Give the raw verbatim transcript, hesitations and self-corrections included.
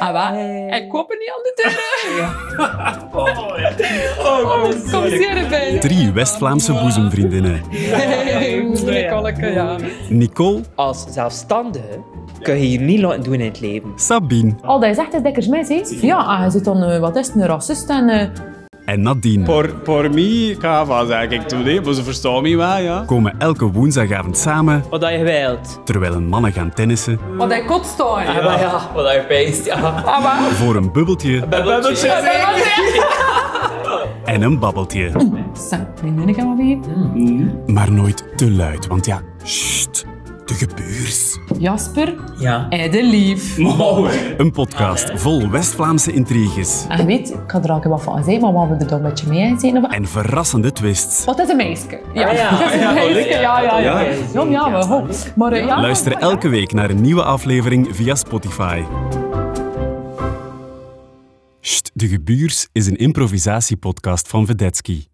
Ah, wat? Ik koop er niet aan de deur. Oh, ja. Oh, Oh, kom zeer erbij. Drie West-Vlaamse boezemvriendinnen. Nicoleke, ja. Nicole, Als zelfstandige kun je hier niet laten doen in het leven. Sabine Al dat je zegt is dikkers mis, hè? Ja, en je zit dan, uh, wat is het, een racist en... Uh... en Nadine Voor, voor mij, Kava, zeg ik toen, hè. Maar ze verstaan me wel, ja. komen elke woensdagavond samen Wat je wilt. terwijl een mannen gaan tennissen Wat hij kot staan. Ja, maar ja, wat je peest, ja. Ah, wat? voor een bubbeltje Bubbeltje. en een babbeltje. Zo, vriendinnen gaan we weer. Maar nooit te luid, want ja, sst, de gebuurs. Jasper Ja. en de lief. Mooi. Een podcast vol West-Vlaamse intriges En je weet, ik ga er al wat van zeggen, maar wat we er dan een beetje mee in zijn. en verrassende twists. Wat is een meisje? Ja, Ah, ja. het is een Ja, meisje. leuk. Ja, ja, ja. Ja. Ja, ja, we hopen. Maar uh, ja... Luister elke week naar een nieuwe aflevering via Spotify. Sst, de gebuurs is een improvisatiepodcast van Vedetsky.